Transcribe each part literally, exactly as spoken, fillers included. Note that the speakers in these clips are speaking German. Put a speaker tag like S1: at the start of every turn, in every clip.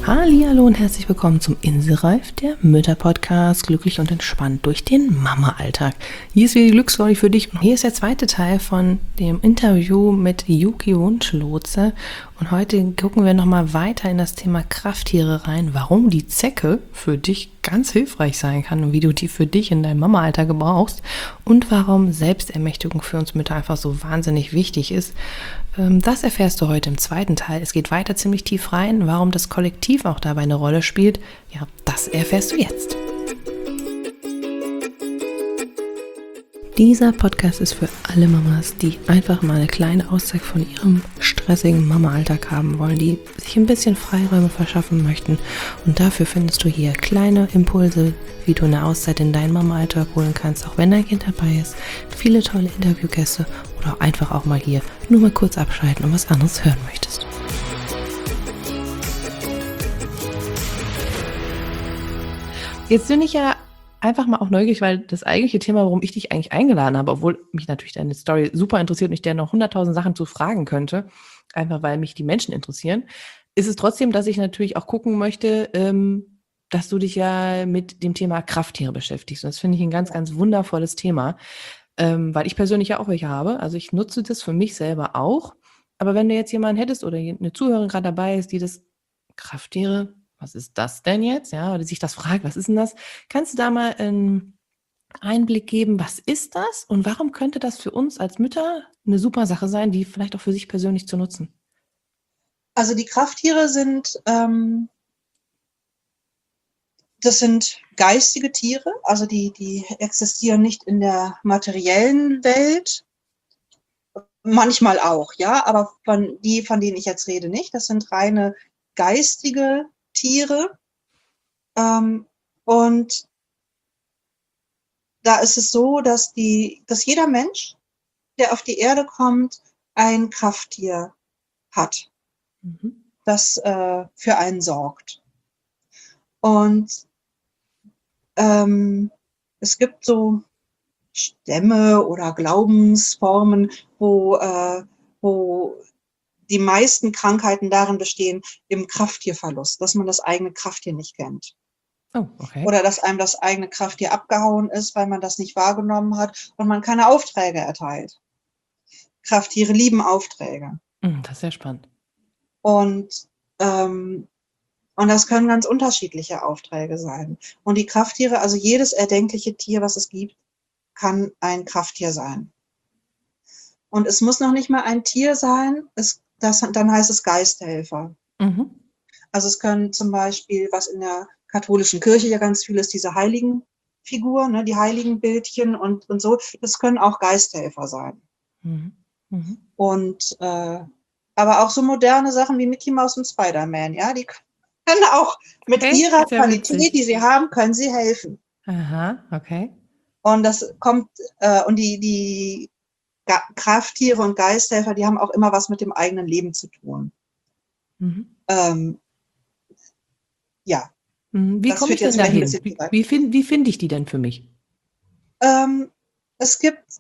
S1: Hallihallo und herzlich willkommen zum Inselreif, der Mütter-Podcast, glücklich und entspannt durch den Mama-Alltag. Hier ist wieder die Glücksstory für dich und hier ist der zweite Teil von dem Interview mit Yuki Wunschlotse. Und heute gucken wir nochmal weiter in das Thema Krafttiere rein, warum die Zecke für dich ganz hilfreich sein kann und wie du die für dich in deinem Mama-Alltag gebrauchst und warum Selbstermächtigung für uns Mütter einfach so wahnsinnig wichtig ist. Das erfährst du heute im zweiten Teil. Es geht weiter ziemlich tief rein. Warum das Kollektiv auch dabei eine Rolle spielt, ja, das erfährst du jetzt. Dieser Podcast ist für alle Mamas, die einfach mal eine kleine Auszeit von ihrem stressigen Mama-Alltag haben wollen, die sich ein bisschen Freiräume verschaffen möchten. Und dafür findest du hier kleine Impulse, wie du eine Auszeit in deinen Mama-Alltag holen kannst, auch wenn dein Kind dabei ist. Viele tolle Interviewgäste oder einfach auch mal hier nur mal kurz abschalten und was anderes hören möchtest. Jetzt bin ich ja einfach mal auch neugierig, weil das eigentliche Thema, warum ich dich eigentlich eingeladen habe, obwohl mich natürlich deine Story super interessiert und ich dir noch hunderttausend Sachen zu fragen könnte, einfach weil mich die Menschen interessieren, ist es trotzdem, dass ich natürlich auch gucken möchte, ähm, dass du dich ja mit dem Thema Krafttiere beschäftigst. Und das finde ich ein ganz, ganz wundervolles Thema, ähm, weil ich persönlich ja auch welche habe. Also ich nutze das für mich selber auch. Aber wenn du jetzt jemanden hättest oder eine Zuhörerin gerade dabei ist, die das Krafttiere, was ist das denn jetzt? Ja, oder sich das fragt, was ist denn das? Kannst du da mal einen Einblick geben, was ist das und warum könnte das für uns als Mütter eine super Sache sein, die vielleicht auch für sich persönlich zu nutzen?
S2: Also die Krafttiere sind, ähm, das sind geistige Tiere, also die, die existieren nicht in der materiellen Welt. Manchmal auch, ja, aber von die, von denen ich jetzt rede, nicht. Das sind reine geistige Tiere. Ähm, und da ist es so, dass die, dass jeder Mensch, der auf die Erde kommt, ein Krafttier hat,
S1: Mhm.
S2: das äh, für einen sorgt. Und ähm, es gibt so Stämme oder Glaubensformen, wo, äh, wo die meisten Krankheiten darin bestehen, im Krafttierverlust, dass man das eigene Krafttier nicht kennt.
S1: Oh, okay.
S2: Oder dass einem das eigene Krafttier abgehauen ist, weil man das nicht wahrgenommen hat und man keine Aufträge erteilt. Krafttiere lieben Aufträge.
S1: Mhm, das ist sehr spannend.
S2: Und, ähm, und das können ganz unterschiedliche Aufträge sein. Und die Krafttiere, also jedes erdenkliche Tier, was es gibt, kann ein Krafttier sein. Und es muss noch nicht mal ein Tier sein, es, das, dann heißt es Geisthelfer.
S1: Mhm.
S2: Also es können zum Beispiel, was in der katholischen Kirche ja ganz viel ist, diese Heiligenfigur, ne, die Heiligenbildchen und, und so, das können auch Geisthelfer sein.
S1: Mhm. Mhm.
S2: Und äh, aber auch so moderne Sachen wie Mickey Mouse und Spider-Man, ja, die können auch mit
S1: Okay,
S2: ihrer
S1: sehr
S2: Qualität,
S1: witzig.
S2: die sie haben, können sie helfen.
S1: Aha, okay.
S2: Und das kommt, äh, und die, die Ga- Krafttiere und Geisthelfer, die haben auch immer was mit dem eigenen Leben zu tun.
S1: Mhm.
S2: Ähm, ja,
S1: Mhm. Wie
S2: das
S1: komme ich
S2: führt
S1: denn
S2: jetzt vielleicht ein
S1: dahin?
S2: bisschen zu
S1: Wie,
S2: weit.
S1: wie finde wie find ich die denn für mich?
S2: Ähm, es gibt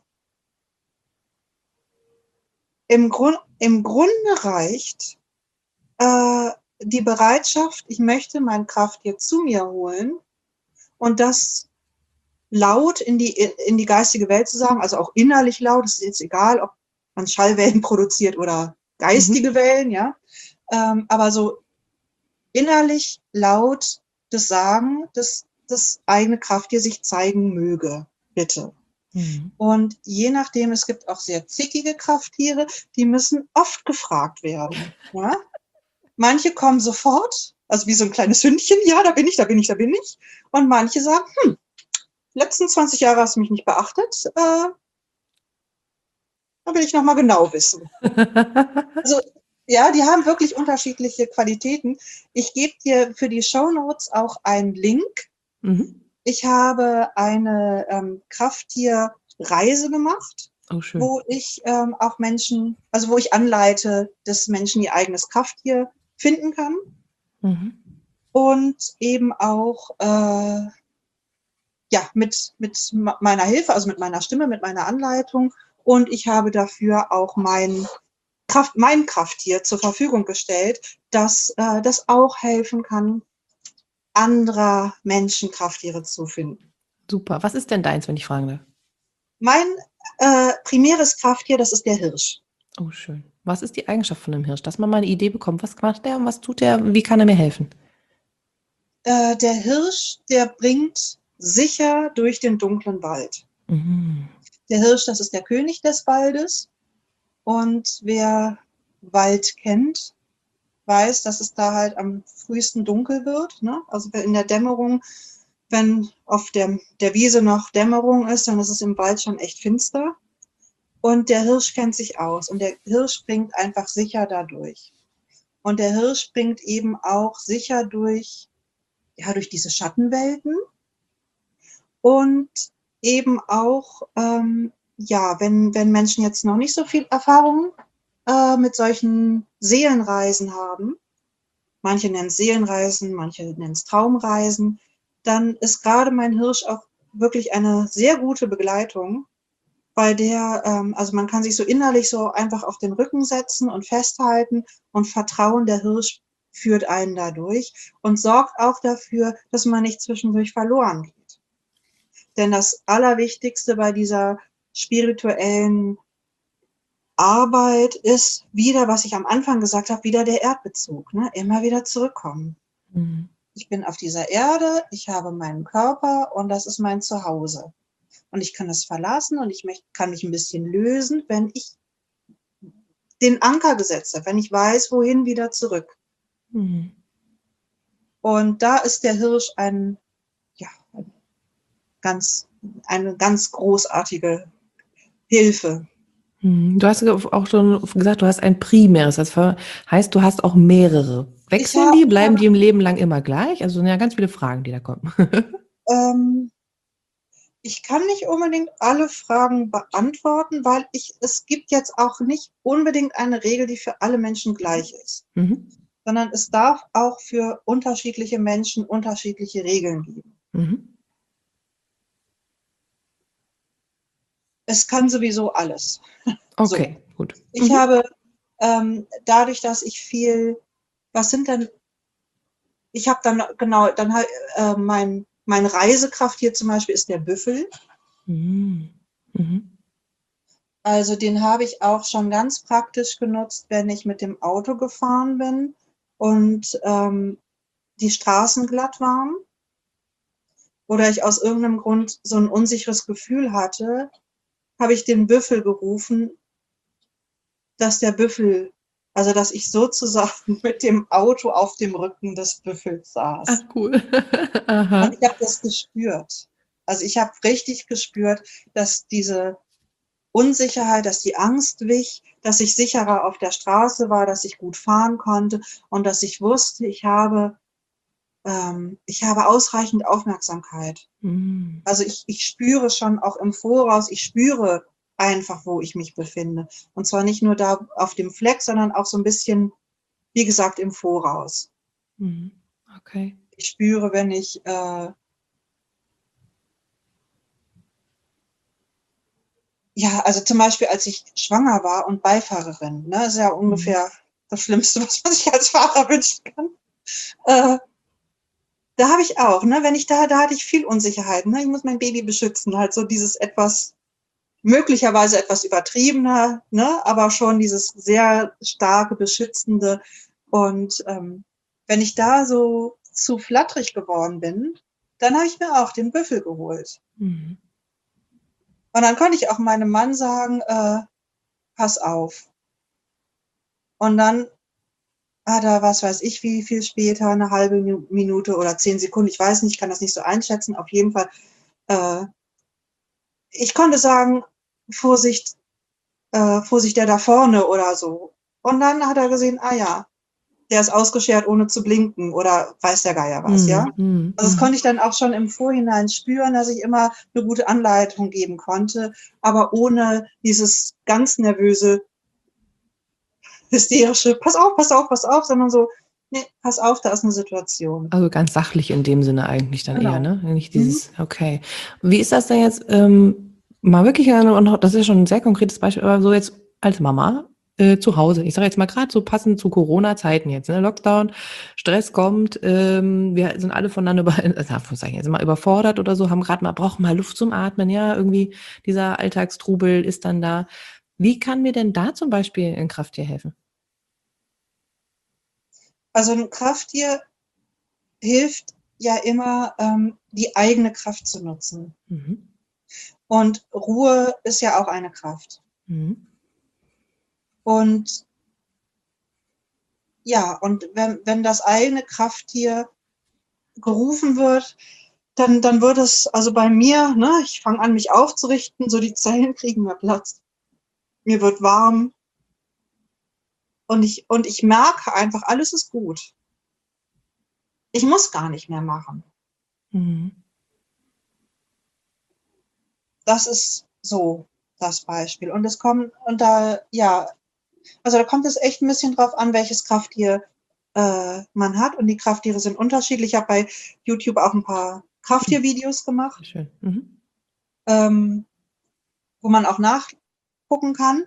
S2: im, Grund, im Grunde reicht äh, die Bereitschaft, ich möchte mein Krafttier zu mir holen und das laut in die, in die geistige Welt zu sagen, also auch innerlich laut, es ist jetzt egal, ob man Schallwellen produziert oder geistige
S1: Mhm.
S2: Wellen, ja, ähm, aber so innerlich laut das Sagen, dass das eigene Krafttier sich zeigen möge, bitte.
S1: Mhm.
S2: Und je nachdem, es gibt auch sehr zickige Krafttiere, die müssen oft gefragt werden. Ja? Manche kommen sofort, also wie so ein kleines Hündchen, ja, da bin ich, da bin ich, da bin ich. Und manche sagen, hm, letzten zwanzig Jahre hast du mich nicht beachtet, äh, da will ich nochmal genau wissen. Also ja, die haben wirklich unterschiedliche Qualitäten. Ich gebe dir für die Shownotes auch einen Link.
S1: Mhm.
S2: Ich habe eine ähm, Krafttierreise gemacht,
S1: Oh, schön.
S2: wo ich ähm, auch Menschen, also wo ich anleite, dass Menschen ihr eigenes Krafttier finden kann
S1: Mhm.
S2: und eben auch äh, ja mit mit meiner Hilfe, also mit meiner Stimme, mit meiner Anleitung. Und ich habe dafür auch mein Kraft, mein Krafttier zur Verfügung gestellt, dass äh, das auch helfen kann, anderer Menschen Krafttiere zu finden.
S1: Super. Was ist denn deins, wenn ich fragen darf?
S2: Mein äh, primäres Krafttier, das ist der Hirsch.
S1: Oh, schön. Was ist die Eigenschaft von einem Hirsch? Dass man mal eine Idee bekommt, was macht der und was tut der? Wie kann er mir helfen?
S2: Äh, der Hirsch, der bringt sicher durch den dunklen Wald.
S1: Mhm.
S2: Der Hirsch, das ist der König des Waldes. Und wer Wald kennt, weiß, dass es da halt am frühesten dunkel wird. Ne? Also in der Dämmerung, wenn auf der, der Wiese noch Dämmerung ist, dann ist es im Wald schon echt finster. Und der Hirsch kennt sich aus. Und der Hirsch bringt einfach sicher dadurch. Und der Hirsch bringt eben auch sicher durch, ja, durch diese Schattenwelten. Und eben auch, ähm, ja, wenn, wenn Menschen jetzt noch nicht so viel Erfahrung äh, mit solchen Seelenreisen haben, manche nennen es Seelenreisen, manche nennen es Traumreisen, dann ist gerade mein Hirsch auch wirklich eine sehr gute Begleitung, bei der, ähm, also man kann sich so innerlich so einfach auf den Rücken setzen und festhalten und vertrauen, der Hirsch führt einen dadurch und sorgt auch dafür, dass man nicht zwischendurch verloren geht. Denn das Allerwichtigste bei dieser spirituellen Arbeit ist wieder, was ich am Anfang gesagt habe, wieder der Erdbezug, ne? Immer wieder zurückkommen.
S1: Mhm.
S2: Ich bin auf dieser Erde, ich habe meinen Körper und das ist mein Zuhause. Und ich kann es verlassen und ich kann mich ein bisschen lösen, wenn ich den Anker gesetzt habe, wenn ich weiß, wohin wieder zurück.
S1: Mhm.
S2: Und da ist der Hirsch ein, ja, ein ganz, eine ganz großartige Hilfe.
S1: Du hast auch schon gesagt, du hast ein primäres. Das heißt, du hast auch mehrere. Wechseln
S2: hab,
S1: die? Bleiben die im Leben lang immer gleich? Also sind ja ganz viele Fragen, die da kommen.
S2: ähm, ich kann nicht unbedingt alle Fragen beantworten, weil ich, es gibt jetzt auch nicht unbedingt eine Regel, die für alle Menschen gleich ist.
S1: Mhm.
S2: Sondern es darf auch für unterschiedliche Menschen unterschiedliche Regeln geben.
S1: Mhm.
S2: Es kann sowieso alles.
S1: Okay,
S2: so.
S1: gut.
S2: Ich
S1: Mhm.
S2: habe ähm, dadurch, dass ich viel, was sind denn, ich habe dann genau, dann äh, mein, mein Reisekraft hier zum Beispiel ist der Büffel.
S1: Mhm. Mhm.
S2: Also den habe ich auch schon ganz praktisch genutzt, wenn ich mit dem Auto gefahren bin und ähm, die Straßen glatt waren oder ich aus irgendeinem Grund so ein unsicheres Gefühl hatte, habe ich den Büffel gerufen, dass der Büffel, also dass ich sozusagen mit dem Auto auf dem Rücken des Büffels
S1: Ach,
S2: saß.
S1: cool. Aha.
S2: Und ich habe das gespürt. Also ich habe richtig gespürt, dass diese Unsicherheit, dass die Angst wich, dass ich sicherer auf der Straße war, dass ich gut fahren konnte und dass ich wusste, ich habe, ähm, ich habe ausreichend Aufmerksamkeit.
S1: Mhm.
S2: Also ich, ich spüre schon auch im Voraus, ich spüre einfach, wo ich mich befinde. Und zwar nicht nur da auf dem Fleck, sondern auch so ein bisschen, wie gesagt, im Voraus.
S1: Mhm. Okay.
S2: Ich spüre, wenn ich äh, ja, also zum Beispiel, als ich schwanger war und Beifahrerin, ne, ist ja ungefähr
S1: Mhm.
S2: das Schlimmste, was man sich als Fahrer wünschen kann. Äh, da habe ich auch, ne, wenn ich da, da hatte ich viel Unsicherheit, ne, ich muss mein Baby beschützen, halt so dieses etwas, möglicherweise etwas übertriebener, ne, aber schon dieses sehr starke, beschützende. Und ähm, wenn ich da so zu flatterig geworden bin, dann habe ich mir auch den Büffel geholt.
S1: Mhm.
S2: Und dann konnte ich auch meinem Mann sagen, äh, pass auf. Und dann hat er, was weiß ich, wie viel später, eine halbe Minute oder zehn Sekunden, ich weiß nicht, ich kann das nicht so einschätzen, auf jeden Fall, äh, ich konnte sagen, Vorsicht, äh, Vorsicht, der da vorne oder so. Und dann hat er gesehen, ah ja, der ist ausgeschert, ohne zu blinken oder weiß der Geier was, ja.
S1: Mhm. Mhm.
S2: Also das konnte ich dann auch schon im Vorhinein spüren, dass ich immer eine gute Anleitung geben konnte, aber ohne dieses ganz nervöse, hysterische, pass auf, pass auf, pass auf, sondern so, nee, pass auf, da ist eine Situation.
S1: Also ganz sachlich in dem Sinne eigentlich dann eher,
S2: Genau.
S1: ne? Nicht
S2: Mhm.
S1: dieses, okay. Wie ist das denn jetzt, ähm, mal wirklich, und das ist schon ein sehr konkretes Beispiel, aber so jetzt als Mama, äh, zu Hause. Ich sage jetzt mal gerade so passend zu Corona-Zeiten jetzt, ne? Lockdown, Stress kommt, ähm, wir sind alle voneinander über, also Anführungszeichen, jetzt mal überfordert oder so, haben gerade mal, brauchen mal Luft zum Atmen, ja, irgendwie dieser Alltagstrubel ist dann da. Wie kann mir denn da zum Beispiel ein Krafttier helfen?
S2: Also ein Krafttier hilft ja immer, ähm, die eigene Kraft zu nutzen.
S1: Mhm.
S2: Und Ruhe ist ja auch eine Kraft.
S1: Mhm.
S2: Und ja, und wenn, wenn das eigene Krafttier gerufen wird, dann, dann wird es, also bei mir, ne, ich fange an, mich aufzurichten, so die Zellen kriegen mehr Platz. Mir wird warm und ich, und ich merke einfach, alles ist gut. Ich muss gar nicht mehr machen.
S1: Mhm.
S2: Das ist so das Beispiel. Und es kommt, und da, ja, also da kommt es echt ein bisschen drauf an, welches Krafttier äh, man hat. Und die Krafttiere sind unterschiedlich. Ich habe bei YouTube auch ein paar Krafttiervideos gemacht,
S1: Schön. Mhm.
S2: ähm, wo man auch nachgucken kann,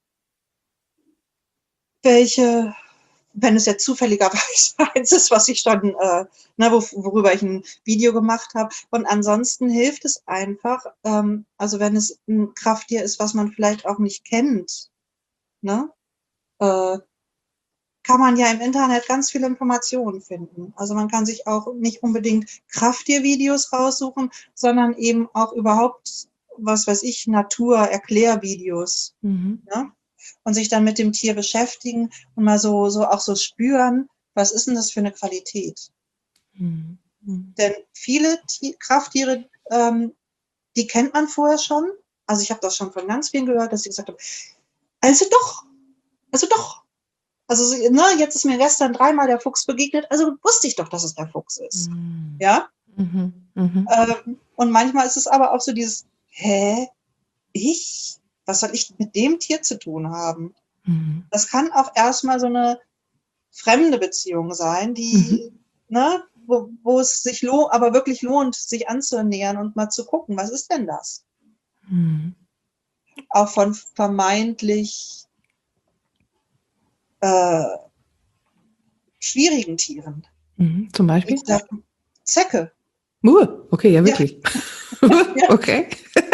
S2: welche, wenn es jetzt zufälligerweise eins ist, was ich schon, äh, ne, wo, worüber ich ein Video gemacht habe. Und ansonsten hilft es einfach, ähm, also wenn es ein Krafttier ist, was man vielleicht auch nicht kennt, ne, äh, kann man ja im Internet ganz viele Informationen finden. Also man kann sich auch nicht unbedingt Krafttiervideos raussuchen, sondern eben auch überhaupt, was weiß ich, Natur-Erklärvideos,
S1: Mhm.
S2: ne? Und sich dann mit dem Tier beschäftigen und mal so, so auch so spüren, was ist denn das für eine Qualität?
S1: Mhm. Mhm.
S2: Denn viele Ti- Krafttiere, ähm, die kennt man vorher schon. Also ich habe das schon von ganz vielen gehört, dass sie gesagt haben, also doch, also doch. Also sie- ne, jetzt ist mir gestern dreimal der Fuchs begegnet, also wusste ich doch, dass es der Fuchs ist.
S1: Mhm.
S2: Ja?
S1: Mhm. Mhm.
S2: Ähm, und manchmal ist es aber auch so dieses, hä, ich? Was soll ich mit dem Tier zu tun haben?
S1: Mhm.
S2: Das kann auch erstmal so eine fremde Beziehung sein, die,
S1: Mhm.
S2: ne, wo, wo es sich lohnt, aber wirklich lohnt, sich anzunähern und mal zu gucken, was ist denn das?
S1: Mhm.
S2: Auch von vermeintlich äh, schwierigen Tieren.
S1: Mhm. Zum
S2: Wie
S1: Beispiel?
S2: gesagt, Zecke.
S1: Uh, okay, ja,
S2: Ja,
S1: wirklich.
S2: ja.
S1: Okay.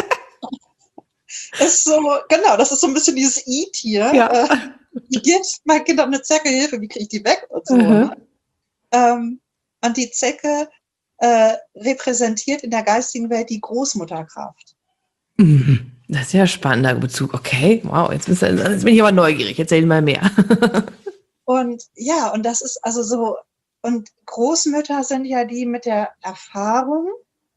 S2: Ist so, genau, das ist so ein bisschen dieses I-Tier.
S1: Ja.
S2: Äh, wie geht mein Kind auf eine Zecke Hilfe? Wie kriege ich die weg und so,
S1: Aha.
S2: ne? Ähm, und die Zecke äh, repräsentiert in der geistigen Welt die Großmutterkraft.
S1: Mhm. Das ist ja ein spannender Bezug. Okay, wow, jetzt, bist du, jetzt bin ich aber neugierig. Erzähl mal mehr.
S2: Und ja, und das ist also so, und Großmütter sind ja die mit der Erfahrung,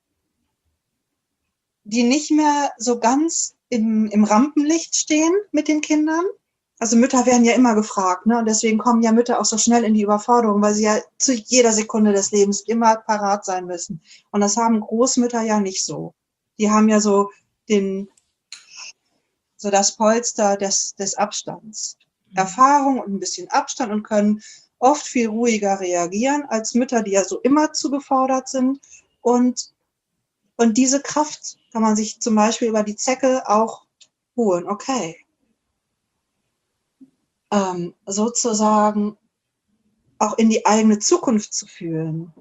S2: die nicht mehr so ganz im, im Rampenlicht stehen mit den Kindern. Also Mütter werden ja immer gefragt, ne? Und deswegen kommen ja Mütter auch so schnell in die Überforderung, weil sie ja zu jeder Sekunde des Lebens immer parat sein müssen. Und das haben Großmütter ja nicht so. Die haben ja so den, so das Polster des, des Abstands. Erfahrung und ein bisschen Abstand und können oft viel ruhiger reagieren als Mütter, die ja so immer zu gefordert sind. Und, und diese Kraft kann man sich zum Beispiel über die Zecke auch holen. Okay. Ähm, sozusagen auch in die eigene Zukunft zu fühlen.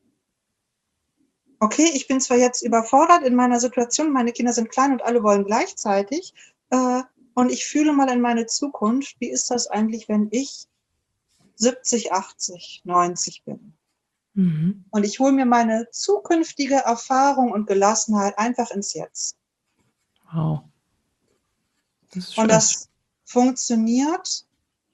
S2: Okay, ich bin zwar jetzt überfordert in meiner Situation, meine Kinder sind klein und alle wollen gleichzeitig, äh, und ich fühle mal in meine Zukunft, wie ist das eigentlich, wenn ich siebzig, achtzig, neunzig bin?
S1: Mhm.
S2: Und ich hole mir meine zukünftige Erfahrung und Gelassenheit einfach ins Jetzt.
S1: Wow, das ist
S2: Und
S1: schön.
S2: das funktioniert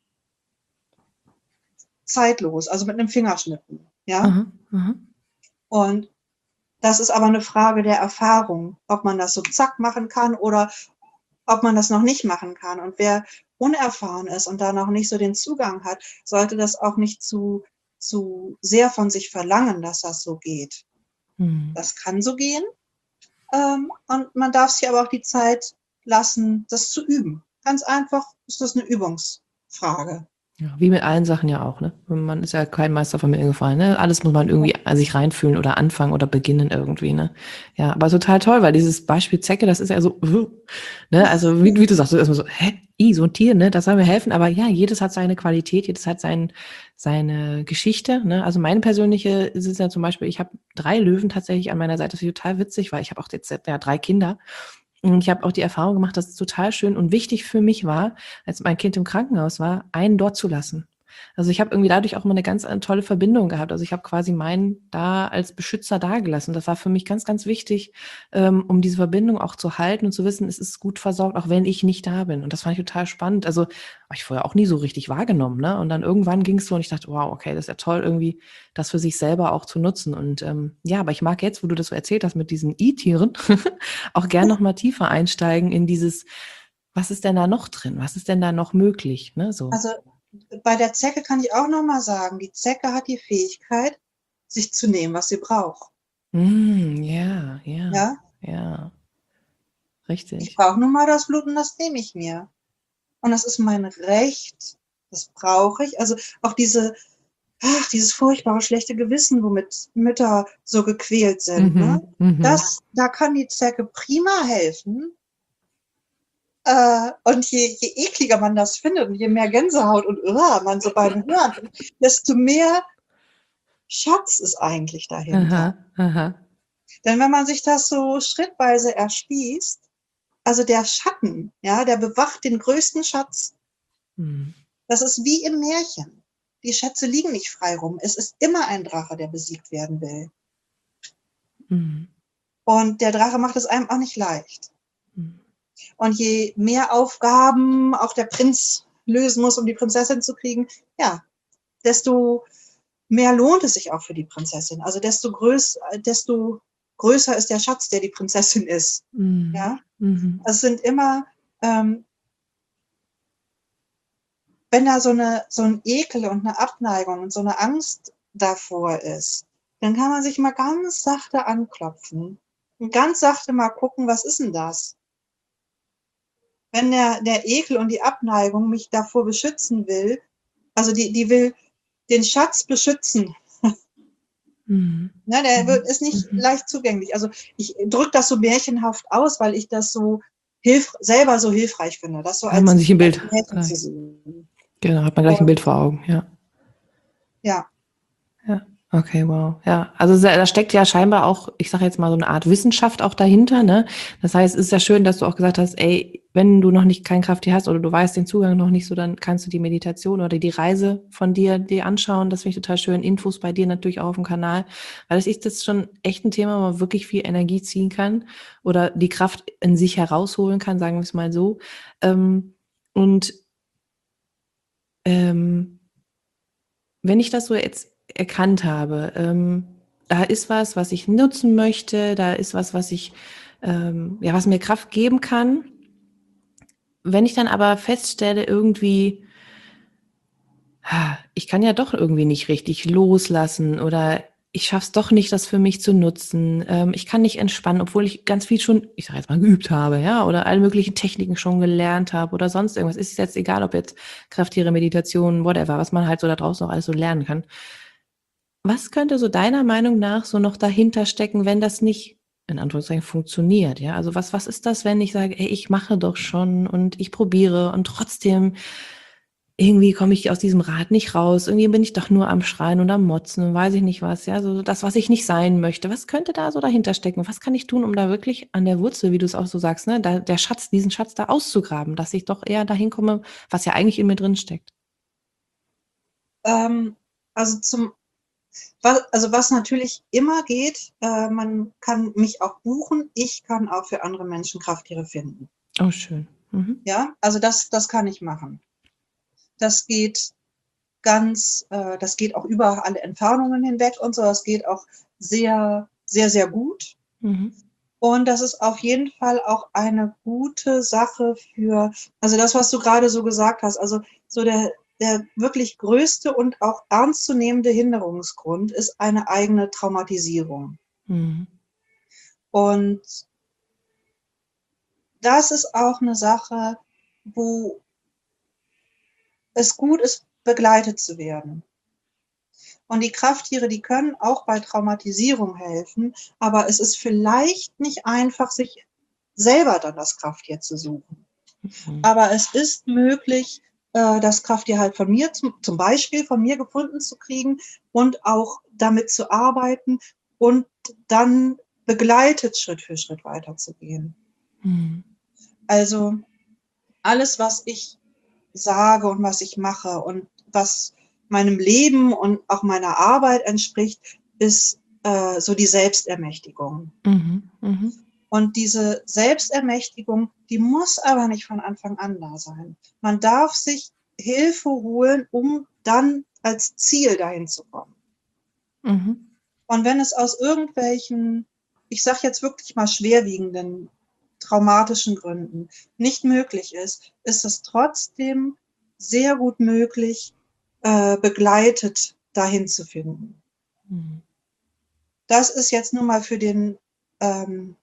S2: zeitlos, also mit einem Fingerschnippen. Ja?
S1: Aha, aha.
S2: Und das ist aber eine Frage der Erfahrung, ob man das so zack machen kann oder ob man das noch nicht machen kann. Und wer unerfahren ist und da noch nicht so den Zugang hat, sollte das auch nicht zu, zu sehr von sich verlangen, dass das so geht.
S1: Mhm.
S2: Das kann so gehen. Ähm, und man darf sich aber auch die Zeit lassen, das zu üben. Ganz einfach ist das eine Übungsfrage.
S1: Ja, wie mit allen Sachen ja auch, ne? Man ist ja kein Meister vom Himmel gefallen, ne? Alles muss man irgendwie an sich reinfühlen oder anfangen oder beginnen irgendwie, ne? Ja, aber total toll, weil dieses Beispiel Zecke, das ist ja so, uh, ne? Also wie, wie du sagst, du erstmal so, hä? I, so ein Tier, ne? Das soll mir helfen, aber ja, jedes hat seine Qualität, jedes hat sein, seine Geschichte, ne? Also meine persönliche ist es ja zum Beispiel, ich habe drei Löwen tatsächlich an meiner Seite, das ist total witzig, weil ich habe auch jetzt ja drei Kinder. Und ich habe auch die Erfahrung gemacht, dass es total schön und wichtig für mich war, als mein Kind im Krankenhaus war, einen dort zu lassen. Also ich habe irgendwie dadurch auch immer eine ganz äh, tolle Verbindung gehabt. Also ich habe quasi meinen da als Beschützer dagelassen. Das war für mich ganz, ganz wichtig, ähm, um diese Verbindung auch zu halten und zu wissen, es ist gut versorgt, auch wenn ich nicht da bin. Und das fand ich total spannend. Also habe ich vorher auch nie so richtig wahrgenommen, ne? Und dann irgendwann ging es so und ich dachte, wow, okay, das ist ja toll, irgendwie das für sich selber auch zu nutzen. Und ähm, ja, aber ich mag jetzt, wo du das so erzählt hast mit diesen I-Tieren, auch gern noch mal tiefer einsteigen in dieses, was ist denn da noch drin? Was ist denn da noch möglich? Ne, so.
S2: Also bei der Zecke kann ich auch noch mal sagen, die Zecke hat die Fähigkeit, sich zu nehmen, was sie braucht.
S1: Mm, ja, ja,
S2: Ja,
S1: ja,
S2: ich
S1: richtig.
S2: brauche nun mal das Blut und das nehme ich mir. Und das ist mein Recht, das brauche ich. Also auch diese, ach, dieses furchtbare schlechte Gewissen, womit Mütter so gequält sind, ne?
S1: Mhm, mhm.
S2: Das, da kann die Zecke prima helfen. Äh, und je, je ekliger man das findet und je mehr Gänsehaut und uh, man so beim Hören, desto mehr Schatz ist eigentlich dahinter.
S1: Aha, aha.
S2: Denn wenn man sich das so schrittweise erschließt, also der Schatten, ja, der bewacht den größten Schatz.
S1: Mhm.
S2: Das ist wie im Märchen. Die Schätze liegen nicht frei rum. Es ist immer ein Drache, der besiegt werden will.
S1: Mhm.
S2: Und der Drache macht es einem auch nicht leicht.
S1: Mhm.
S2: Und je mehr Aufgaben auch der Prinz lösen muss, um die Prinzessin zu kriegen, ja, desto mehr lohnt es sich auch für die Prinzessin. Also desto, größ, desto größer ist der Schatz, der die Prinzessin ist.
S1: Mhm.
S2: Ja?
S1: Mhm.
S2: Also es sind immer, ähm, wenn da so, eine, so ein Ekel und eine Abneigung und so eine Angst davor ist, dann kann man sich mal ganz sachte anklopfen und ganz sachte mal gucken, was ist denn das? Wenn der, der Ekel und die Abneigung mich davor beschützen will, also die, die will den Schatz beschützen,
S1: Mhm.
S2: ne, der wird,
S1: Mhm.
S2: ist nicht
S1: Mhm.
S2: leicht zugänglich. Also ich drücke das so märchenhaft aus, weil ich das so hilf, selber so hilfreich finde, das so
S1: Hat man
S2: als,
S1: sich ein
S2: als
S1: Bild
S2: Märchen zu
S1: gleich.
S2: sehen.
S1: Genau, hat man gleich ein Bild
S2: Und
S1: vor Augen, ja.
S2: ja,
S1: Ja, okay, wow. Ja, also se- da steckt ja scheinbar auch, ich sage jetzt mal, so eine Art Wissenschaft auch dahinter, ne? Das heißt, es ist ja schön, dass du auch gesagt hast, ey, wenn du noch nicht kein Krafttier hast oder du weißt den Zugang noch nicht so, dann kannst du die Meditation oder die Reise von dir dir anschauen. Das finde ich total schön. Infos bei dir natürlich auch auf dem Kanal, weil das ist das schon echt ein Thema, wo man wirklich viel Energie ziehen kann oder die Kraft in sich herausholen kann, sagen wir es mal so. Ähm, und ähm, wenn ich das so jetzt erkannt habe, ähm, da ist was, was ich nutzen möchte, da ist was, was ich, ähm, ja, was mir Kraft geben kann. Wenn ich dann aber feststelle, irgendwie, ah, ich kann ja doch irgendwie nicht richtig loslassen oder ich schaffe es doch nicht, das für mich zu nutzen. Ähm, ich kann nicht entspannen, obwohl ich ganz viel schon, ich sage jetzt mal, geübt habe, ja, oder alle möglichen Techniken schon gelernt habe oder sonst irgendwas. Ist jetzt egal, ob jetzt Krafttiere, Meditation, whatever, was man halt so da draußen noch alles so lernen kann. Was könnte so deiner Meinung nach so noch dahinter stecken, wenn das nicht, in Anführungszeichen, funktioniert, ja? Also, was was ist das, wenn ich sage: „Ey, ich mache doch schon und ich probiere und trotzdem irgendwie komme ich aus diesem Rad nicht raus. Irgendwie bin ich doch nur am Schreien und am Motzen und weiß ich nicht was, ja, so das, was ich nicht sein möchte.“ Was könnte da so dahinter stecken? Was kann ich tun, um da wirklich an der Wurzel, wie du es auch so sagst, ne, da der Schatz diesen Schatz da auszugraben, dass ich doch eher dahin komme, was ja eigentlich in mir drin steckt?
S2: ähm, also zum was, also was natürlich immer geht, äh, man kann mich auch buchen, ich kann auch für andere Menschen Krafttiere finden.
S1: Oh, schön. Mhm.
S2: Ja, also das, das kann ich machen. Das geht ganz, äh, das geht auch über alle Entfernungen hinweg und so. Das geht auch sehr, sehr, sehr gut.
S1: Mhm.
S2: Und das ist auf jeden Fall auch eine gute Sache für, also das, was du gerade so gesagt hast, also so der, der wirklich größte und auch ernstzunehmende Hinderungsgrund ist eine eigene Traumatisierung.
S1: Mhm.
S2: Und das ist auch eine Sache, wo es gut ist, begleitet zu werden. Und die Krafttiere, die können auch bei Traumatisierung helfen, aber es ist vielleicht nicht einfach, sich selber dann das Krafttier zu suchen.
S1: Mhm.
S2: Aber es ist möglich, äh, das Krafttier halt von mir, zum, zum Beispiel von mir gefunden zu kriegen und auch damit zu arbeiten und dann begleitet Schritt für Schritt weiterzugehen.
S1: Mhm.
S2: Also alles, was ich sage und was ich mache und was meinem Leben und auch meiner Arbeit entspricht, ist äh, so die Selbstermächtigung.
S1: Mhm. Mhm.
S2: Und diese Selbstermächtigung, die muss aber nicht von Anfang an da sein. Man darf sich Hilfe holen, um dann als Ziel dahin zu kommen.
S1: Mhm.
S2: Und wenn es aus irgendwelchen, ich sage jetzt wirklich mal schwerwiegenden, traumatischen Gründen nicht möglich ist, ist es trotzdem sehr gut möglich, äh, begleitet dahin zu finden.
S1: Mhm.
S2: Das ist jetzt nur mal für den, ähm,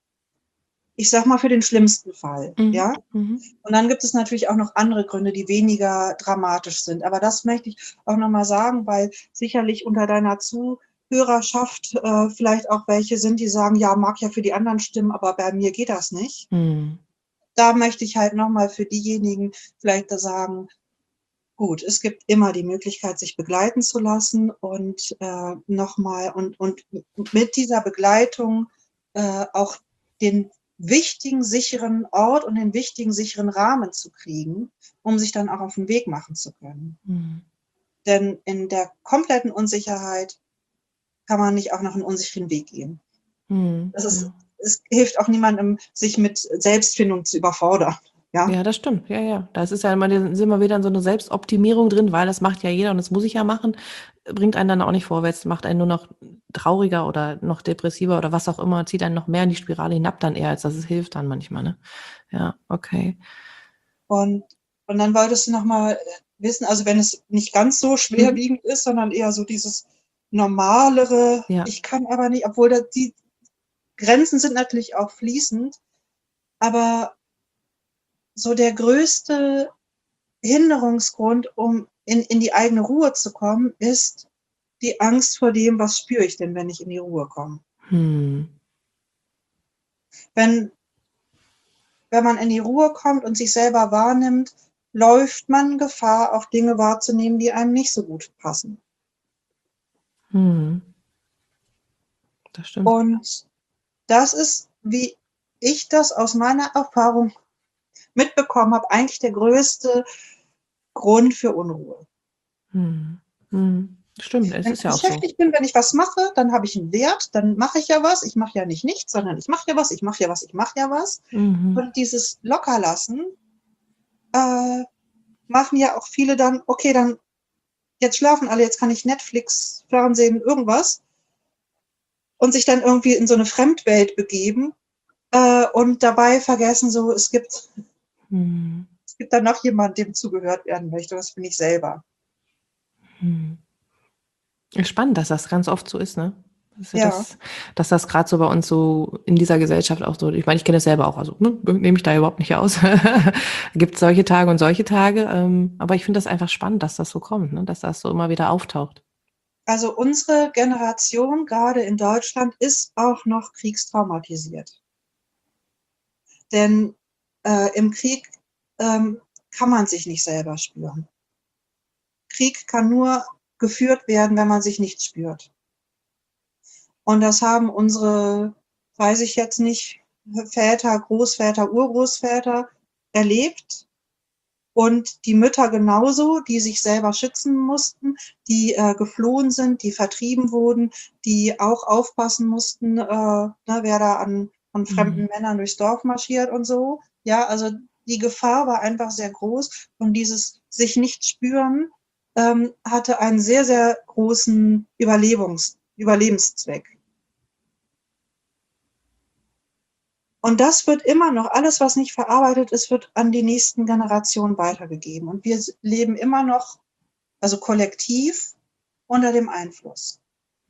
S2: ich sag mal, für den schlimmsten Fall,
S1: Mhm.
S2: ja?
S1: Mhm.
S2: Und dann gibt es natürlich auch noch andere Gründe, die weniger dramatisch sind. Aber das möchte ich auch noch mal sagen, weil sicherlich unter deiner Zuhörerschaft äh, vielleicht auch welche sind, die sagen, ja, mag ja für die anderen stimmen, aber bei mir geht das nicht.
S1: Mhm.
S2: Da möchte ich halt noch mal für diejenigen vielleicht da sagen, gut, es gibt immer die Möglichkeit, sich begleiten zu lassen und äh, noch mal und, und mit dieser Begleitung äh, auch den wichtigen, sicheren Ort und den wichtigen, sicheren Rahmen zu kriegen, um sich dann auch auf den Weg machen zu können.
S1: Mhm.
S2: Denn in der kompletten Unsicherheit kann man nicht auch noch einen unsicheren Weg gehen.
S1: Mhm.
S2: Das ist,
S1: Ja.
S2: es hilft auch niemandem, sich mit Selbstfindung zu überfordern. Ja,
S1: Ja, das stimmt. Ja, ja. Das ist ja immer, da sind wir wieder in so eine Selbstoptimierung drin, weil das macht ja jeder und das muss ich ja machen, bringt einen dann auch nicht vorwärts, macht einen nur noch trauriger oder noch depressiver oder was auch immer, zieht einen noch mehr in die Spirale hinab dann eher, als dass es hilft dann manchmal, ne? Ja, okay.
S2: und, und dann wolltest du noch mal wissen, also wenn es nicht ganz so
S1: Mhm.
S2: schwerwiegend ist, sondern eher so dieses normalere,
S1: Ja.
S2: ich kann aber nicht, obwohl da die Grenzen sind natürlich auch fließend, aber so der größte Hinderungsgrund, um in, in die eigene Ruhe zu kommen, ist die Angst vor dem, was spüre ich denn, wenn ich in die Ruhe komme.
S1: Hm.
S2: Wenn, wenn man in die Ruhe kommt und sich selber wahrnimmt, läuft man Gefahr, auch Dinge wahrzunehmen, die einem nicht so gut passen.
S1: Hm. Das stimmt.
S2: Und das ist, wie ich das aus meiner Erfahrung mitbekommen habe, eigentlich der größte Grund für Unruhe.
S1: Hm. Hm. Stimmt, es
S2: Wenn
S1: ist
S2: ich
S1: ja auch so.
S2: beschäftigt bin, wenn ich was mache, dann habe ich einen Wert, dann mache ich ja was. Ich mache ja nicht nichts, sondern ich mache ja was, ich mache ja was, ich mache ja was.
S1: Mhm.
S2: Und dieses Lockerlassen äh, machen ja auch viele dann, okay, dann jetzt schlafen alle, jetzt kann ich Netflix, Fernsehen, irgendwas und sich dann irgendwie in so eine Fremdwelt begeben äh, und dabei vergessen so, es gibt,
S1: Hm.
S2: es gibt da noch jemand, dem zugehört werden möchte. Das bin ich selber.
S1: Hm. Spannend, dass das ganz oft so ist, ne? Das ist ja
S2: Ja,
S1: das, dass das gerade so bei uns so in dieser Gesellschaft auch so, ich meine, ich kenne das selber auch, also ne, nehme ich da überhaupt nicht aus. Gibt es solche Tage und solche Tage, ähm, aber ich finde das einfach spannend, dass das so kommt, ne? Dass das so immer wieder auftaucht.
S2: also unsere Generation, gerade in Deutschland, ist auch noch kriegstraumatisiert. Denn äh, im Krieg ähm, kann man sich nicht selber spüren. Krieg kann nur geführt werden, wenn man sich nicht spürt. Und das haben unsere, weiß ich jetzt nicht, Väter, Großväter, Urgroßväter erlebt. Und die Mütter genauso, die sich selber schützen mussten, die äh, geflohen sind, die vertrieben wurden, die auch aufpassen mussten, äh, ne, wer da an, an fremden
S1: Mhm.
S2: Männern durchs Dorf marschiert und so. Ja, also die Gefahr war einfach sehr groß und dieses sich nicht spüren ähm, hatte einen sehr, sehr großen Überlebungs Überlebenszweck. Und das wird immer noch, alles, was nicht verarbeitet ist, wird an die nächsten Generationen weitergegeben. Und wir leben immer noch, also kollektiv, unter dem Einfluss.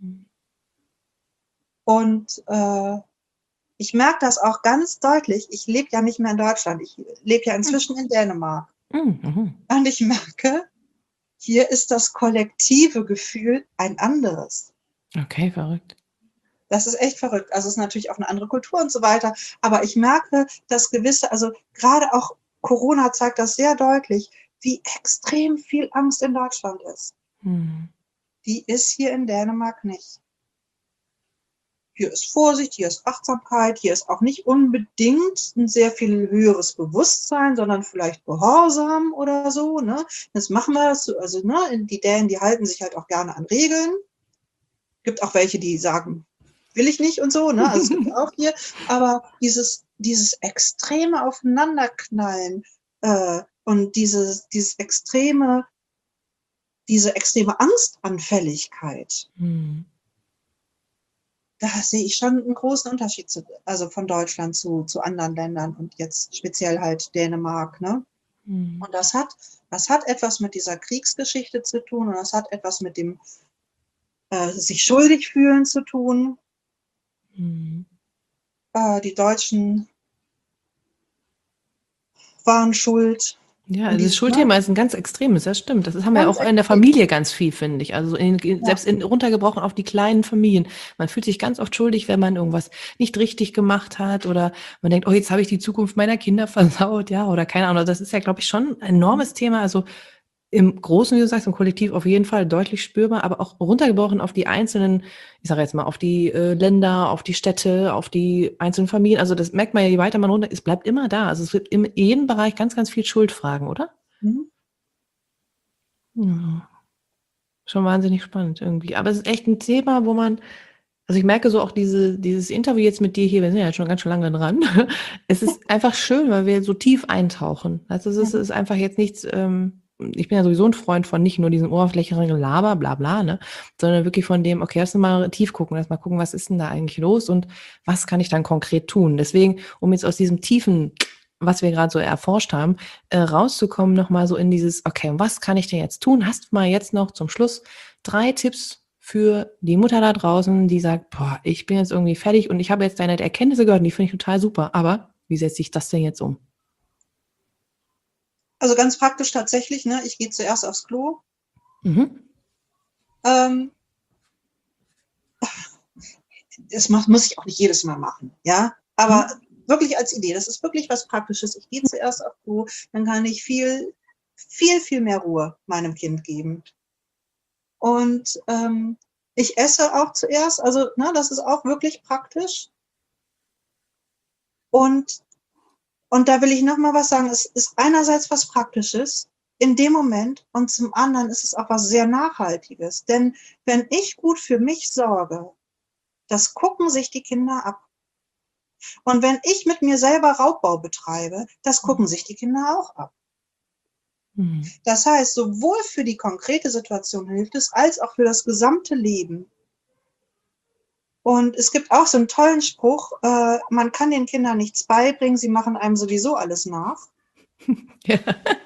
S2: Und äh, ich merke das auch ganz deutlich. Ich lebe ja nicht mehr in Deutschland. Ich lebe ja inzwischen in Dänemark.
S1: Mhm.
S2: Und ich merke, hier ist das kollektive Gefühl ein anderes.
S1: Okay, verrückt.
S2: Das ist echt verrückt. Also es ist natürlich auch eine andere Kultur und so weiter. Aber ich merke, dass gewisse, also gerade auch Corona zeigt das sehr deutlich, wie extrem viel Angst in Deutschland ist.
S1: Hm.
S2: Die ist hier in Dänemark nicht. Hier ist Vorsicht, hier ist Achtsamkeit, hier ist auch nicht unbedingt ein sehr viel höheres Bewusstsein, sondern vielleicht Gehorsam oder so. Ne? Das machen wir, also ne, die Dänen, die halten sich halt auch gerne an Regeln. Gibt auch welche, die sagen, will ich nicht und so, ne? Also es gibt auch hier, aber dieses, dieses extreme Aufeinanderknallen äh, und dieses, dieses extreme, diese extreme Angstanfälligkeit,
S1: Hm.
S2: da sehe ich schon einen großen Unterschied zu, also von Deutschland zu, zu anderen Ländern und jetzt speziell halt Dänemark, ne?
S1: Hm.
S2: Und das hat, das hat etwas mit dieser Kriegsgeschichte zu tun und das hat etwas mit dem äh, sich schuldig fühlen zu tun.
S1: Hm.
S2: Äh, die Deutschen waren schuld.
S1: Ja,
S2: Und
S1: also das
S2: dieses, ne,
S1: Schulthema ist ein ganz extremes, das stimmt. Das haben wir ja
S2: ganz
S1: auch in der
S2: extrem.
S1: Familie ganz viel, finde ich. Also in, in-
S2: Ja.
S1: selbst in, runtergebrochen auf die kleinen Familien. Man fühlt sich ganz oft schuldig, wenn man irgendwas nicht richtig gemacht hat oder man denkt, oh, jetzt habe ich die Zukunft meiner Kinder versaut, ja, oder keine Ahnung. Das ist ja, glaube ich, schon ein enormes Thema. Also im Großen, wie du sagst, im Kollektiv auf jeden Fall deutlich spürbar, aber auch runtergebrochen auf die einzelnen, ich sage jetzt mal, auf die äh, Länder, auf die Städte, auf die einzelnen Familien. Also das merkt man ja, je weiter man runter, es bleibt immer da. Also es wird in jedem Bereich ganz, ganz viel Schuldfragen, oder?
S2: Mhm.
S1: Ja, schon wahnsinnig spannend irgendwie. Aber es ist echt ein Thema, wo man, also ich merke so auch diese, dieses Interview jetzt mit dir hier, wir sind ja jetzt schon ganz schön lange dran. Es ist einfach schön, weil wir so tief eintauchen. Also es ist, es ist einfach jetzt nichts, ähm, ich bin ja sowieso ein Freund von nicht nur diesen oberflächlichen Gelaber, bla bla, ne, sondern wirklich von dem, okay, lass uns mal tief gucken, lass mal gucken, was ist denn da eigentlich los und was kann ich dann konkret tun. Deswegen, um jetzt aus diesem tiefen, was wir gerade so erforscht haben, äh, rauszukommen, nochmal so in dieses, okay, was kann ich denn jetzt tun? Hast du mal jetzt noch zum Schluss drei Tipps für die Mutter da draußen, die sagt, boah, ich bin jetzt irgendwie fertig und ich habe jetzt deine Erkenntnisse gehört und die finde ich total super, aber wie setze ich das denn jetzt um?
S2: Also ganz praktisch tatsächlich, ne, ich gehe zuerst aufs Klo.
S1: Mhm.
S2: Ähm, das macht, muss ich auch nicht jedes Mal machen, ja. Aber
S1: Mhm.
S2: wirklich als Idee, das ist wirklich was Praktisches. Ich gehe zuerst aufs Klo, dann kann ich viel, viel, viel mehr Ruhe meinem Kind geben. Und ähm, ich esse auch zuerst, also ne, das ist auch wirklich praktisch. Und Und da will ich noch mal was sagen. Es ist einerseits was Praktisches in dem Moment und zum anderen ist es auch was sehr Nachhaltiges. Denn wenn ich gut für mich sorge, das gucken sich die Kinder ab. Und wenn ich mit mir selber Raubbau betreibe, das gucken sich die Kinder auch ab.
S1: Mhm.
S2: Das heißt, sowohl für die konkrete Situation hilft es, als auch für das gesamte Leben. Und es gibt auch so einen tollen Spruch, äh, man kann den Kindern nichts beibringen, sie machen einem sowieso alles nach.
S1: Ja.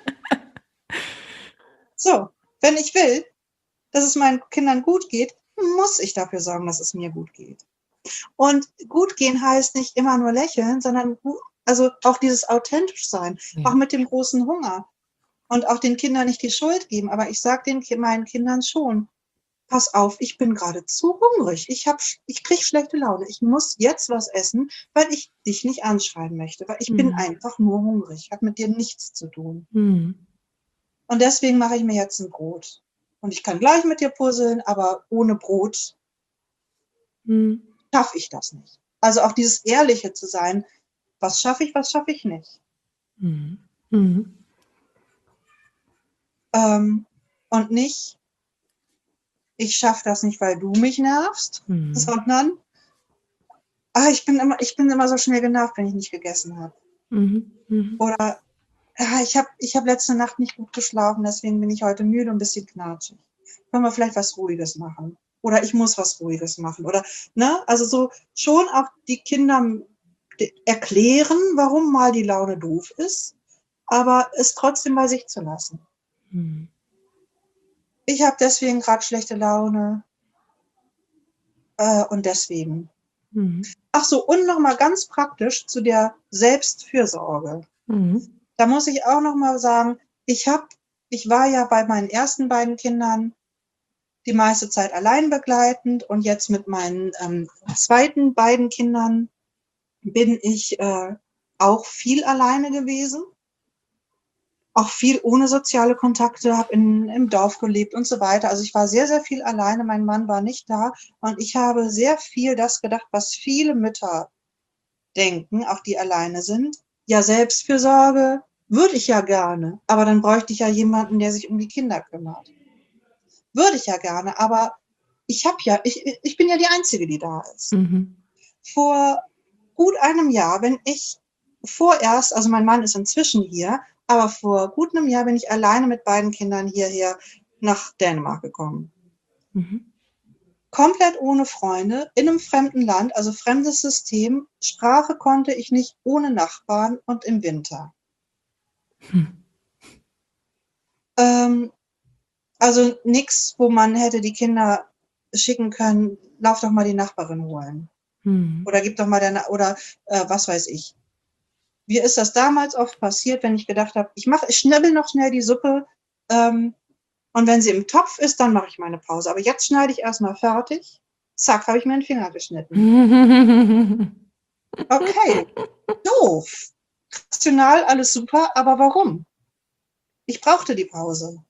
S2: So, wenn ich will, dass es meinen Kindern gut geht, muss ich dafür sorgen, dass es mir gut geht. Und gut gehen heißt nicht immer nur lächeln, sondern also auch dieses authentisch sein,
S1: Ja.
S2: auch mit dem großen Hunger und auch den Kindern nicht die Schuld geben. Aber ich sage den meinen Kindern schon, pass auf, ich bin gerade zu hungrig. Ich, hab, ich kriege schlechte Laune. Ich muss jetzt was essen, weil ich dich nicht anschreien möchte, weil ich bin
S1: Mhm.
S2: einfach nur hungrig. Hat mit dir nichts zu tun.
S1: Mhm.
S2: Und deswegen mache ich mir jetzt ein Brot. Und ich kann gleich mit dir puzzeln, aber ohne Brot
S1: Mhm.
S2: schaffe ich das nicht. Also auch dieses Ehrliche zu sein, was schaffe ich, was schaffe ich nicht.
S1: Mhm. Mhm.
S2: Ähm, und nicht, ich schaffe das nicht, weil du mich nervst,
S1: Mhm.
S2: sondern ah, ich, bin immer, ich bin immer so schnell genervt, wenn ich nicht gegessen habe.
S1: Mhm. Mhm.
S2: Oder ah, ich habe ich hab letzte Nacht nicht gut geschlafen, deswegen bin ich heute müde und ein bisschen knatschig. Können wir vielleicht was Ruhiges machen? Oder ich muss was Ruhiges machen. Oder, ne, also so schon auch die Kinder erklären, warum mal die Laune doof ist, aber es trotzdem bei sich zu lassen.
S1: Mhm.
S2: Ich habe deswegen gerade schlechte Laune äh, und deswegen.
S1: Mhm.
S2: Ach so, und nochmal ganz praktisch zu der Selbstfürsorge.
S1: Mhm.
S2: Da muss ich auch nochmal sagen, ich habe ich war ja bei meinen ersten beiden Kindern die meiste Zeit allein begleitend und jetzt mit meinen ähm, zweiten beiden Kindern bin ich äh, auch viel alleine gewesen. Auch viel ohne soziale Kontakte, habe im Dorf gelebt und so weiter. Also ich war sehr, sehr viel alleine. Mein Mann war nicht da. Und ich habe sehr viel das gedacht, was viele Mütter denken, auch die alleine sind. Ja, Selbstfürsorge würde ich ja gerne. Aber dann bräuchte ich ja jemanden, der sich um die Kinder kümmert. Würde ich ja gerne. Aber ich habe ja, ich, ich bin ja die Einzige, die da ist.
S1: Mhm.
S2: Vor gut einem Jahr, wenn ich vorerst, also mein Mann ist inzwischen hier, aber vor gut einem Jahr bin ich alleine mit beiden Kindern hierher nach Dänemark gekommen.
S1: Mhm.
S2: Komplett ohne Freunde, in einem fremden Land, also fremdes System. Sprache konnte ich nicht, ohne Nachbarn und im Winter.
S1: Hm.
S2: Ähm, also nichts, wo man hätte die Kinder schicken können, lauf doch mal die Nachbarin holen.
S1: Hm.
S2: Oder gib doch mal deine, oder äh, was weiß ich. Mir ist das damals oft passiert, wenn ich gedacht habe, ich mache, ich schnibbel noch schnell die Suppe ähm, und wenn sie im Topf ist, dann mache ich meine Pause. Aber jetzt schneide ich erstmal fertig. Zack, habe ich mir den Finger geschnitten. Okay, doof. Rational, alles super, aber warum? Ich brauchte die Pause.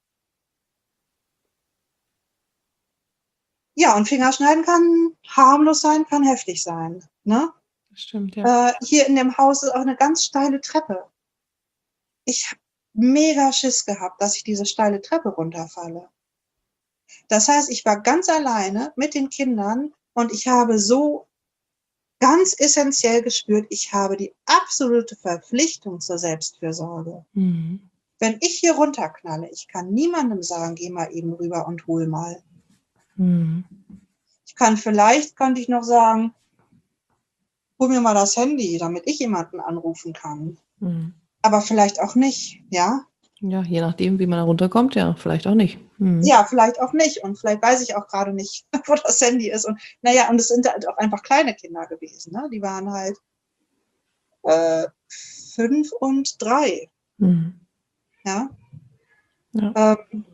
S2: Ja, und Fingerschneiden kann harmlos sein, kann heftig sein. Ne?
S1: Das stimmt, ja.
S2: Äh, hier in dem Haus ist auch eine ganz steile Treppe. Ich habe mega Schiss gehabt, dass ich diese steile Treppe runterfalle. Das heißt, ich war ganz alleine mit den Kindern und ich habe so ganz essentiell gespürt, ich habe die absolute Verpflichtung zur Selbstfürsorge.
S1: Mhm.
S2: Wenn ich hier runterknalle, ich kann niemandem sagen, geh mal eben rüber und hol mal.
S1: Mhm.
S2: Ich kann vielleicht, könnte ich noch sagen, hol mir mal das Handy, damit ich jemanden anrufen kann.
S1: Mhm.
S2: Aber vielleicht auch nicht, ja?
S1: Ja, je nachdem, wie man da runterkommt, ja, vielleicht auch nicht. Mhm.
S2: Ja, vielleicht auch nicht. Und vielleicht weiß ich auch gerade nicht, wo das Handy ist. Und naja, und es sind halt auch einfach kleine Kinder gewesen. Ne? Die waren halt äh, fünf und drei.
S1: Mhm.
S2: Ja?
S1: Ja.
S2: Ähm,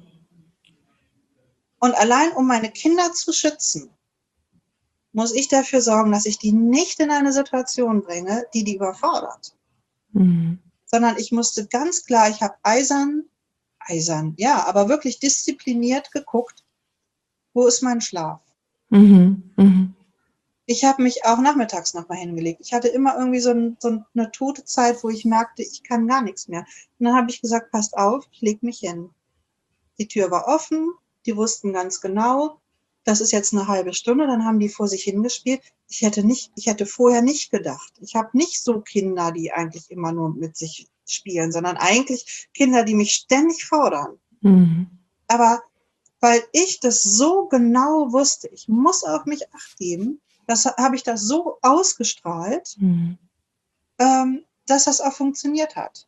S2: und allein um meine Kinder zu schützen, muss ich dafür sorgen, dass ich die nicht in eine Situation bringe, die die überfordert.
S1: Mhm.
S2: Sondern ich musste ganz klar, ich habe eisern, eisern, ja, aber wirklich diszipliniert geguckt, wo ist mein Schlaf?
S1: Mhm. Mhm.
S2: Ich habe mich auch nachmittags noch mal hingelegt. Ich hatte immer irgendwie so, ein, so eine tote Zeit, wo ich merkte, ich kann gar nichts mehr. Und dann habe ich gesagt, passt auf, ich lege mich hin. Die Tür war offen, die wussten ganz genau, das ist jetzt eine halbe Stunde, dann haben die vor sich hingespielt. Ich hätte nicht, ich hätte vorher nicht gedacht. Ich habe nicht so Kinder, die eigentlich immer nur mit sich spielen, sondern eigentlich Kinder, die mich ständig fordern.
S1: Mhm.
S2: Aber weil ich das so genau wusste, ich muss auf mich Acht geben, das habe ich das so ausgestrahlt,
S1: Mhm.
S2: ähm, dass das auch funktioniert hat.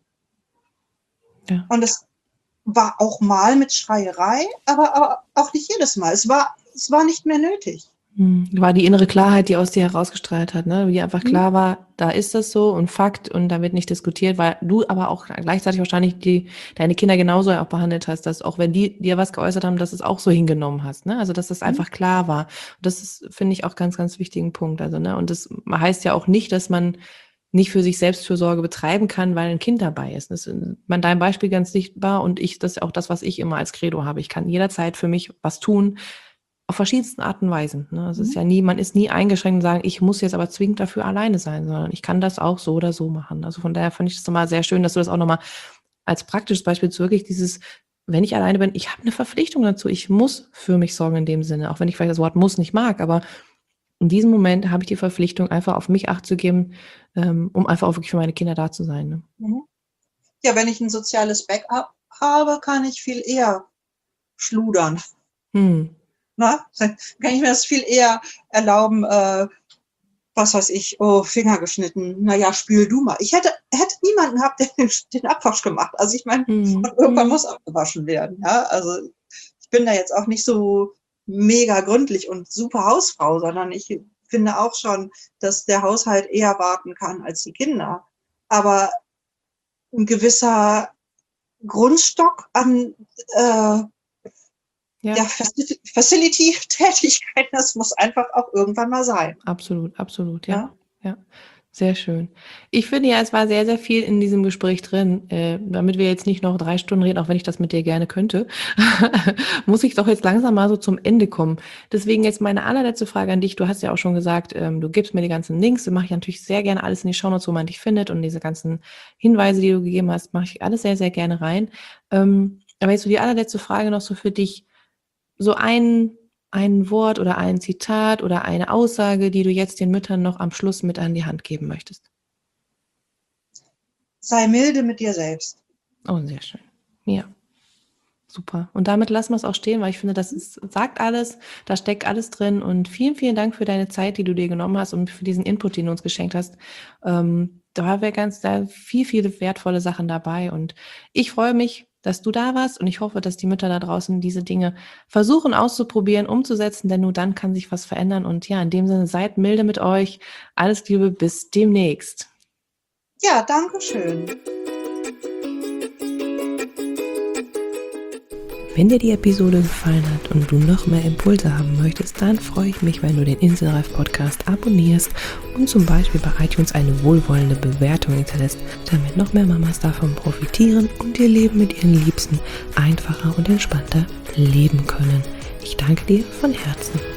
S1: Ja.
S2: Und es war auch mal mit Schreierei, aber, aber auch nicht jedes Mal. Es war, es war nicht mehr nötig.
S1: Mhm. War die innere Klarheit, die aus dir herausgestrahlt hat, ne? Wie einfach
S2: Mhm.
S1: klar war, da ist das so und Fakt und da wird nicht diskutiert, weil du aber auch gleichzeitig wahrscheinlich die, deine Kinder genauso auch behandelt hast, dass auch wenn die dir was geäußert haben, dass du es auch so hingenommen hast, ne? Also, dass das
S2: Mhm.
S1: einfach klar war. Und das ist, finde ich, auch ganz, ganz wichtigen Punkt. Also, ne? Und das heißt ja auch nicht, dass man nicht für sich Selbstfürsorge betreiben kann, weil ein Kind dabei ist. Das ist man dein Beispiel ganz sichtbar und ich, das ist auch das, was ich immer als Credo habe. Ich kann jederzeit für mich was tun, auf verschiedensten Arten und Weisen. Ne? Es ist
S2: Mhm.
S1: ja nie, man ist nie eingeschränkt und sagen, ich muss jetzt aber zwingend dafür alleine sein, sondern ich kann das auch so oder so machen. Also von daher fand ich es nochmal sehr schön, dass du das auch nochmal als praktisches Beispiel zu wirklich dieses, wenn ich alleine bin, ich habe eine Verpflichtung dazu, ich muss für mich sorgen in dem Sinne, auch wenn ich vielleicht das Wort muss nicht mag, aber in diesem Moment habe ich die Verpflichtung, einfach auf mich Acht zu geben, ähm, um einfach auch wirklich für meine Kinder da zu sein. Ne?
S2: Mhm. Ja, wenn ich ein soziales Backup habe, kann ich viel eher schludern.
S1: Hm.
S2: Ne? Dann kann ich mir das viel eher erlauben, äh, was weiß ich, oh, Finger geschnitten, naja, spül du mal. Ich hätte, hätte niemanden gehabt, der den, den Abwasch gemacht. Also ich meine,
S1: Hm.
S2: und irgendwann
S1: Hm.
S2: muss abgewaschen werden. Ja? Also ich bin da jetzt auch nicht so mega gründlich und super Hausfrau, sondern ich finde auch schon, dass der Haushalt eher warten kann als die Kinder. Aber ein gewisser Grundstock an äh,
S1: Ja.
S2: ja, Facility-Tätigkeiten, das muss einfach auch irgendwann mal sein.
S1: Absolut, absolut, ja.
S2: Ja.
S1: Ja, sehr schön. Ich finde ja, es war sehr, sehr viel in diesem Gespräch drin. Äh, damit wir jetzt nicht noch drei Stunden reden, auch wenn ich das mit dir gerne könnte, muss ich doch jetzt langsam mal so zum Ende kommen. Deswegen jetzt meine allerletzte Frage an dich. Du hast ja auch schon gesagt, ähm, du gibst mir die ganzen Links. Da mache ich natürlich sehr gerne alles in die Shownotes, wo man dich findet. Und diese ganzen Hinweise, die du gegeben hast, mache ich alles sehr, sehr gerne rein. Ähm, aber jetzt so die allerletzte Frage noch so für dich. So ein, ein Wort oder ein Zitat oder eine Aussage, die du jetzt den Müttern noch am Schluss mit an die Hand geben möchtest.
S2: Sei milde mit dir selbst.
S1: Oh, sehr schön. Ja, super. Und damit lassen wir es auch stehen, weil ich finde, das ist, sagt alles, da steckt alles drin. Und vielen, vielen Dank für deine Zeit, die du dir genommen hast und für diesen Input, den du uns geschenkt hast. Ähm, da wäre ganz, da viel, viele wertvolle Sachen dabei. Und ich freue mich, dass du da warst und ich hoffe, dass die Mütter da draußen diese Dinge versuchen auszuprobieren, umzusetzen, denn nur dann kann sich was verändern. Und ja, in dem Sinne, seid milde mit euch. Alles Liebe, bis demnächst.
S2: Ja, danke schön.
S1: Wenn dir die Episode gefallen hat und du noch mehr Impulse haben möchtest, dann freue ich mich, wenn du den Inselreif Podcast abonnierst und zum Beispiel bei iTunes eine wohlwollende Bewertung hinterlässt, damit noch mehr Mamas davon profitieren und ihr Leben mit ihren Liebsten einfacher und entspannter leben können. Ich danke dir von Herzen.